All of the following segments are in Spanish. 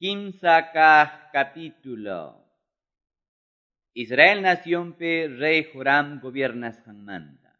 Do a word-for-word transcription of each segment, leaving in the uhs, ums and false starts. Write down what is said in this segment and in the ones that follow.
Kimsa capítulo. Israel nación pe rey Joram gobiernas hanmanta.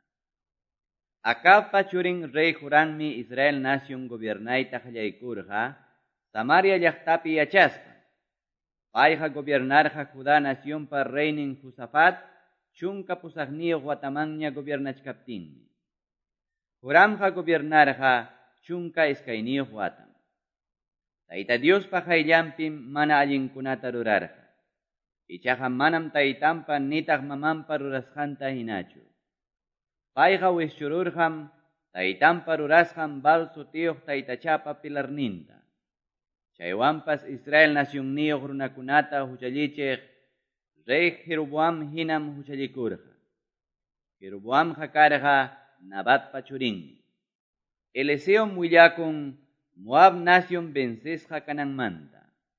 Acab pachurin rey Joram mi Israel nación gobernaita hallaykurja, Samaria llaqtapi yachaspa. Payja gobernarja Judá nación pa reinin Josafat, chunka pusagniyo Guatamanya gobernachkaptinmi. Joramja gobernarja chunka iskainiyo Guatam. Taita Dios pajayllanpim mana allinkunata rurarja. Ichaja manam taytampa nitaq mamanpa rurasqanta hinachu. Payqa wischururjam taytampa rurasqan balsu tiyuq taytachapa pilarninta. Chaywanpas Israel nacionniyuq runakunata huchallichiq rey Jeroboam hinam huchallikurja. Jeroboamqa karqa Nabatpa churinmi. Eliseo willakun Moab nación vencesqa kananmanta.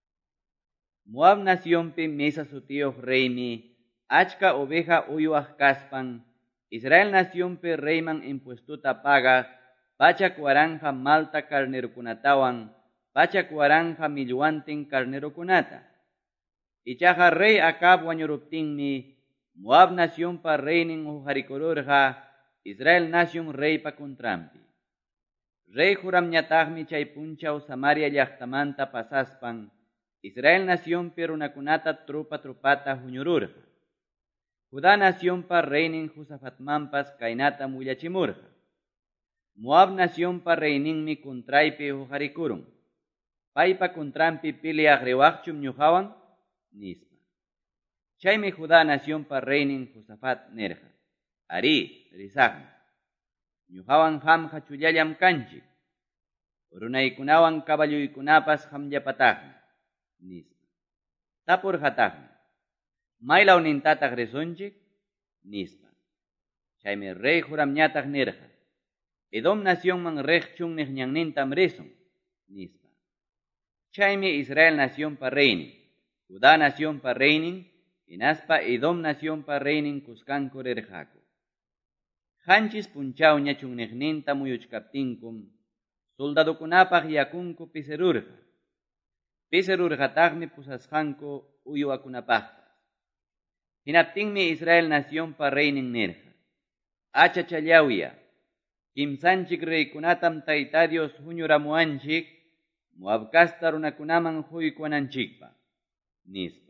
Moab naciónpi mesa sutiyuq reymi achka oveja uyuaq kaspan, Israel naciónpi reyman impuestuta pagaq, pachak waranja malta carnerokunatawan, pachak waranja millwantin carnerokunata. Ichaqa rey Acab wañuruptinmi, Moab naciónpa reynin hujarikururqa, Israel nación reypa contrampi. Rey Joramñataqmi chay punchaw Samaria llaqtamanta pasaspan, Israel naciónpi runakunata trupa trupata huñururqa. Judá naciónpa reynin Josafatmanpas kaynata willachimurqa. Moab naciónpa reyninmi contraypi hujarikurun. Paypa contrampi piliaq riwaqchum ñuqawan nispa. Chaymi Judá naciónpa reynin Josafat nerqa. Ari, risaqmi. Ñuqawan hamqa chullallam kanchik. Runaykunawan kaballuykunapas hamllapataqmi. Nispa. Tapurqataqmi. Maylaw nintataq risunchik? Nispa. Chaymi rey Joramñataq nirqa. Edom naciónman riq chunniq ñannintam risun. Nispa. Chaymi Israel naciónpa reynin, Judá naciónpa reynin, hinaspa Edom naciónpa reynin kusqanku rirqaku. Hanchis punchaw ñachunniqninta muyuchkaptinkum, soldadukunapaq yakunku piserurqa. Piserurqataqmi pusasqanku uyuwakunapaqpas. Hinaptinmi Israel naciónpa reynin nirqa. Achachallawya, kimsanchik reykunatam tayta Dios huñuramuanchik, Moab kasta runakunaman huykuananchikpa. Nispa.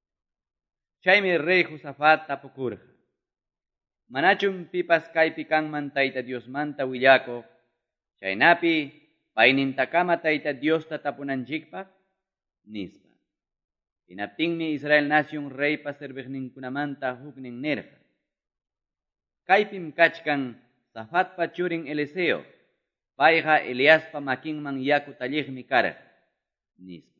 Chaymi rey Josafat tapukurqa. Manachum pipas kaypi kanman tayta Diosmanta willakuq, chaynapi paynintakama tayta Diosta tapunanchikpaq? Nispa. Hinaptinmi Israel nación reypa serviqninkunamanta huknin nirqa. Kaypim kachkan Safatpa churin Eliseo, payqa Eliaspa makinman yaku talliqmi karqa. Nispa.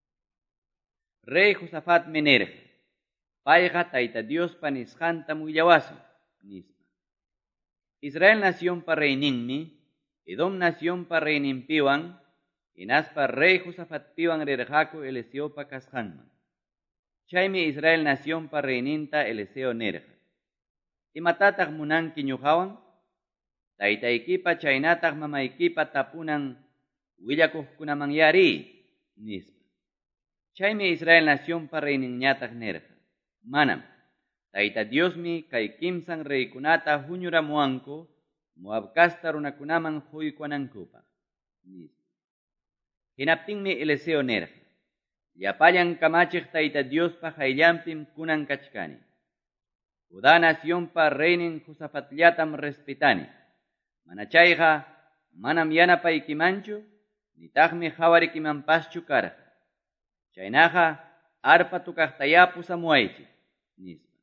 Rey Josafat nirqa. Payqa tayta Diospa nisqantam willawasun. Nispa. Israel naciónpa reyninmi, Edom naciónpa reyninpiwan, hinaspa rey Josafatpiwan rirqaku Eliseopa kasqanman. Chaymi Israel naciónpa reyninta Eliseo nirqa. Imatataq munanki ñuqawan? Taytaykipa chaynataq mamaykipa tapunan willakuqkunamanyari. Nispa. Chaymi Israel naciónpa reyninñataq nirqa. Manam. Tayta Diosmi kay kimsan reykunata huñuramuanku, Moab kasta runakunaman huykuanankupaq. Nispa. Hinaptinmi Eliseo nirqa. Llapallan kamachiq tayta Diospa hayllanpim kunan kachkani. Judá naciónpa reynin Josafatllatam respetani. Mana chayqa manam yanapaykimanchu, nitaqmi hawarikimanpaschu karqa. Chaynaqa arpa tukaqtaya pusamuaychik. Nispa.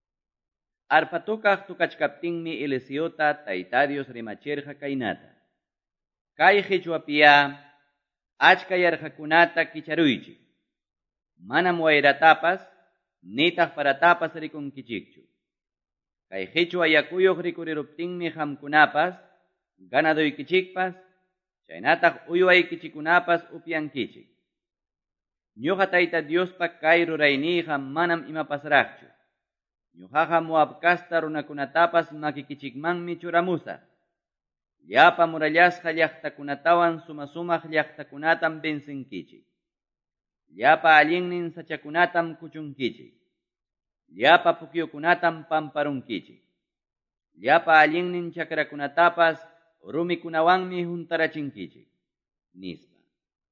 Arpa tukaq tukachkaptinmi Eliseota tayta Dios rimachirqa kaynata. Kay Qichwapiya achka yarqakunata kicharuychik. Manam wayratapas, nitaq paratapas rikunkichikchu. Kay Qichwa yakuyuq rikuriruptinmi hamkunapas, ganaduykichikpas, chaynataq uywaykichikunapas upyankichik. Ñuqa tayta Diospa kay rurayniyqa manam imapasraqchu. Ñuqaqa Moab kasta runakunatapas makikichikmanmi churamusaq. Llapa murallasqa llaqtakunatawan suma sumaq llaqtakunatam bensinkichik. llapa allinnin sachakunatam kuchunkichik, llapa pukyukunatam pamparunkichik, llapa allinnin chakrakunatapas rumikunawanmi juntarachinkichik, nispa.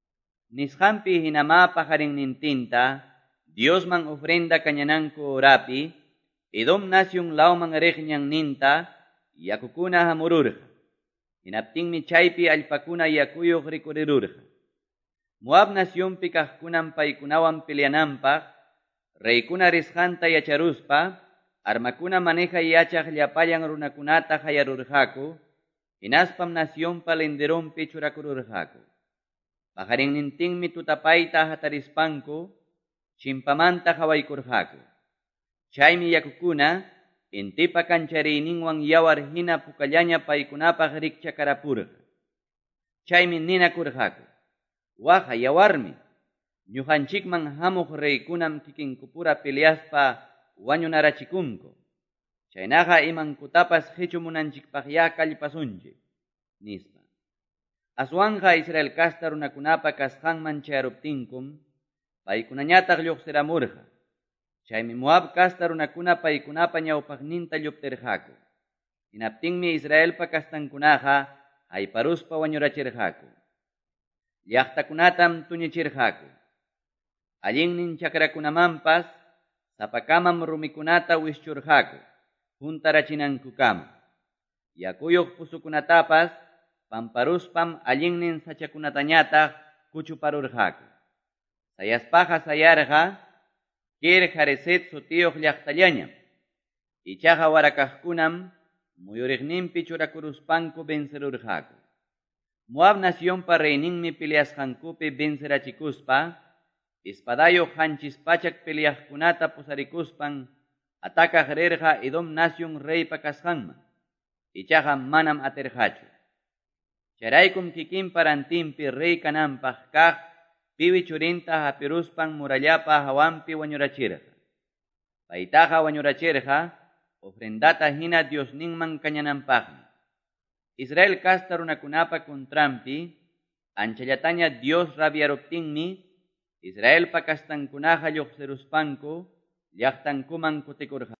Nisqanpi hinama pajarinnintinta, Diosman ofrenda kañananku orapi, Edom nación lauman riqñan ninta, yakukuna hamururqa. Hinaptinmi chaypi allpakuna yakuyuq rikurirurqa. Moab naciónpi kaqkunan paykunawan peleananpaq, reykuna risqanta yacharuspa, armakuna maneja yachaq llapallan runakunata hayarurqaku, hinaspam naciónpa linderonpi churakururqaku. Pajarinnintinmi tutapayta hatarispanku, chimpamanta hawaykurqaku. Chaymi yakukuna, intipa kanchariyninwan yawar hina pukallaña paykunapaq rikchakarapurqa. Chaymi ninakurqaku, waqa yawarmi, ñuqanchikman hamuq reykunam kikinkupura peleaspa wañunarachikunku. Chaynaqa imankutapas qhichu munanchikpaqya kallpasunchik, nispa. Aswanja Israel kasta runakunapa kasqanman chayaruptinkum, paykunañataq lluqsiramurqa. Chaymi Moab kasta runakuna paykunapa ñawpaqninta lluptirqaku. Hinaptinmi Israelpa kastankunaqa hayparuspa wañurachirqaku. Llaqtakunatam tuñichirqaku. Allinnin chakrakunamanpas sapakamam rumikunata wischurqaku, juntarachinankukama. Yakuyuq pusukunatapas pamparuspam allinnin sachakunatañataq kuchuparurqaku. Sayaspaqa sayarqa, Kir Hareset sutiyuq llaqtallañam. Ichaqa warakaqkunam muyuriqninpi churakuruspanku vencerurqaku. Moab naciónpa reyninmi peleasqankupi vencerachikuspa, espadayuq hanchispachak peleaqkunata pusarikuspan atakaq rirqa Edom nación reypa kasqanman. Ichaqa manam atirqachu. Charaykum kikinpa rantinpi rey kananpaq kaq piwi churinta hapiruspan murallapa hawanpi wañurachirqa. Paytaqa wañurachirqa, ofrendata hina Diosninman kañananpaqmi. Israel kasta runakunapa kontrampi, anchallataña Dios rabiaruptinmi, Israelpa kastankunaqa lluqsiruspanku, llaqtankuman kutikurqa.